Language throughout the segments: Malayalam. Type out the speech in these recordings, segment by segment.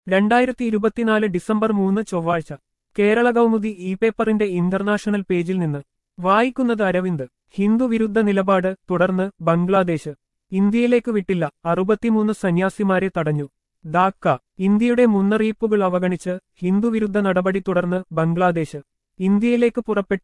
2024 ഡിസംബർ 3 ചൊവ്വാഴ്ച കേരള കൗമുദി ഇ പേപ്പറിന്റെ ഇന്റർനാഷണൽ പേജിൽ നിന്ന് വായിക്കുന്നത് അരവിന്ദ്. ഹിന്ദുവിരുദ്ധ നിലപാട് തുടർന്ന് ബംഗ്ലാദേശ് ഇന്ത്യയിലേക്ക് വിട്ടില്ല, 63 സന്യാസിമാരെ തടഞ്ഞു. ധാക്ക. ഇന്ത്യയുടെ മുന്നറിയിപ്പുകൾ അവഗണിച്ച് ഹിന്ദുവിരുദ്ധ നടപടി തുടർന്ന് ബംഗ്ലാദേശ് ഇന്ത്യയിലേക്ക് പുറപ്പെട്ട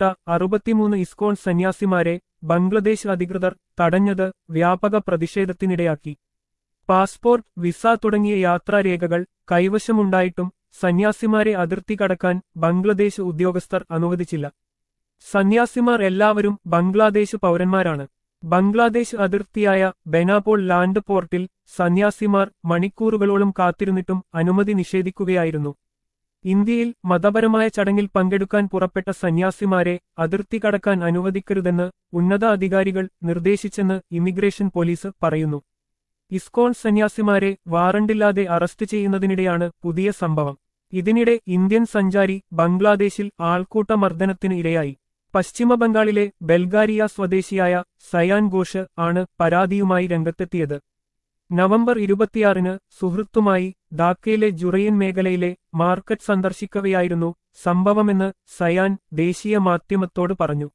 63 ഇസ്കോൺ സന്യാസിമാരെ ബംഗ്ലാദേശ് അധികൃതർ തടഞ്ഞത് വ്യാപക പ്രതിഷേധത്തിനിടയാക്കി. പാസ്പോർട്ട്, വിസ തുടങ്ങിയ യാത്രാരേഖകൾ കൈവശമുണ്ടായിട്ടും സന്യാസിമാരെ അതിർത്തി കടക്കാൻ ബംഗ്ലാദേശ് ഉദ്യോഗസ്ഥർ അനുവദിച്ചില്ല. സന്യാസിമാർ എല്ലാവരും ബംഗ്ലാദേശ് പൗരന്മാരാണ്. ബംഗ്ലാദേശ് അതിർത്തിയായ ബെനാപോൾ ലാൻഡ് പോർട്ടിൽ സന്യാസിമാർ മണിക്കൂറുകളോളം കാത്തിരുന്നിട്ടും അനുമതി നിഷേധിക്കുകയായിരുന്നു. ഇന്ത്യയിൽ മതപരമായ ചടങ്ങിൽ പങ്കെടുക്കാൻ പുറപ്പെട്ട സന്യാസിമാരെ അതിർത്തി കടക്കാൻ അനുവദിക്കരുതെന്ന് ഉന്നത അധികാരികൾ നിർദ്ദേശിച്ചെന്ന് ഇമിഗ്രേഷൻ പോലീസ് പറയുന്നു. ഇസ്കോൺ സന്യാസിമാരെ വാറണ്ടില്ലാതെ അറസ്റ്റ് ചെയ്യുന്നതിനിടെയാണ് പുതിയ സംഭവം. ഇതിനിടെ ഇന്ത്യൻ സഞ്ചാരി ബംഗ്ലാദേശിൽ ആൾക്കൂട്ട മർദ്ദനത്തിന് ഇരയായി. പശ്ചിമബംഗാളിലെ ബൽഗാരിയ സ്വദേശിയായ സയാൻ ഘോഷ് ആണ് പരാതിയുമായി രംഗത്തെത്തിയത്. നവംബർ 26 സുഹൃത്തുമായി ധാക്കയിലെ ജുറൈൻ മേഖലയിലെ മാർക്കറ്റ് സന്ദർശിക്കവെയായിരുന്നു സംഭവമെന്ന് സയാൻ ദേശീയ മാധ്യമത്തോട് പറഞ്ഞു.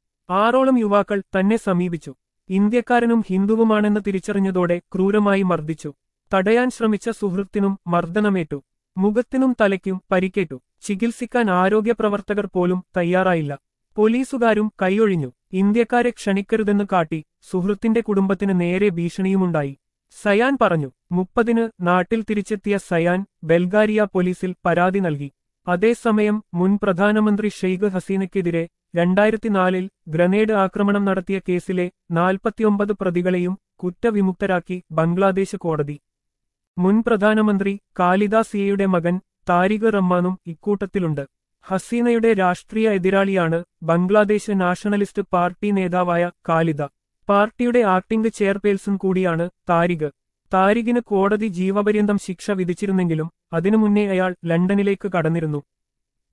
6ഓളം യുവാക്കൾ തന്നെ സമീപിച്ചു. ഇന്ത്യക്കാരനും ഹിന്ദുവുമാണെന്ന് തിരിച്ചറിഞ്ഞതോടെ ക്രൂരമായി മർദ്ദിച്ചു. തടയാൻ ശ്രമിച്ച സുഹൃത്തിനും മർദ്ദനമേറ്റു. മുഖത്തിനും തലയ്ക്കും പരിക്കേറ്റു. ചികിത്സിക്കാൻ ആരോഗ്യ പ്രവർത്തകർ പോലും തയ്യാറായില്ല. പോലീസുകാരും കൈയൊഴിഞ്ഞു. ഇന്ത്യക്കാരെ ക്ഷണിക്കരുതെന്ന് കാട്ടി സുഹൃത്തിന്റെ കുടുംബത്തിന് നേരെ ഭീഷണിയുമുണ്ടായി. സയാൻ പറഞ്ഞു. 30 നാട്ടിൽ തിരിച്ചെത്തിയ സയാൻ ബൽഗാരിയ പോലീസിൽ പരാതി നൽകി. അതേസമയം മുൻ പ്രധാനമന്ത്രി ഷെയ്ഖ് ഹസീനയ്ക്കെതിരെ 2004 ഗ്രനേഡ് ആക്രമണം നടത്തിയ കേസിലെ 49 പ്രതികളെയും കുറ്റവിമുക്തരാക്കി ബംഗ്ലാദേശ് കോടതി. മുൻ പ്രധാനമന്ത്രി ഖാലിദ സിയയുടെ മകൻ താരിഖ് റഹ്മാനും ഇക്കൂട്ടത്തിലുണ്ട്. ഹസീനയുടെ രാഷ്ട്രീയ എതിരാളിയാണ് ബംഗ്ലാദേശ് നാഷണലിസ്റ്റ് പാർട്ടി നേതാവായ ഖാലിദ. പാർട്ടിയുടെ ആക്ടിംഗ് ചെയർപേഴ്സൺ കൂടിയാണ് താരിഖ്. താരിഖിന് കോടതി ജീവപര്യന്തം ശിക്ഷ വിധിച്ചിരുന്നെങ്കിലും അതിനു മുന്നേ അയാൾ ലണ്ടനിലേക്ക് കടന്നിരുന്നു.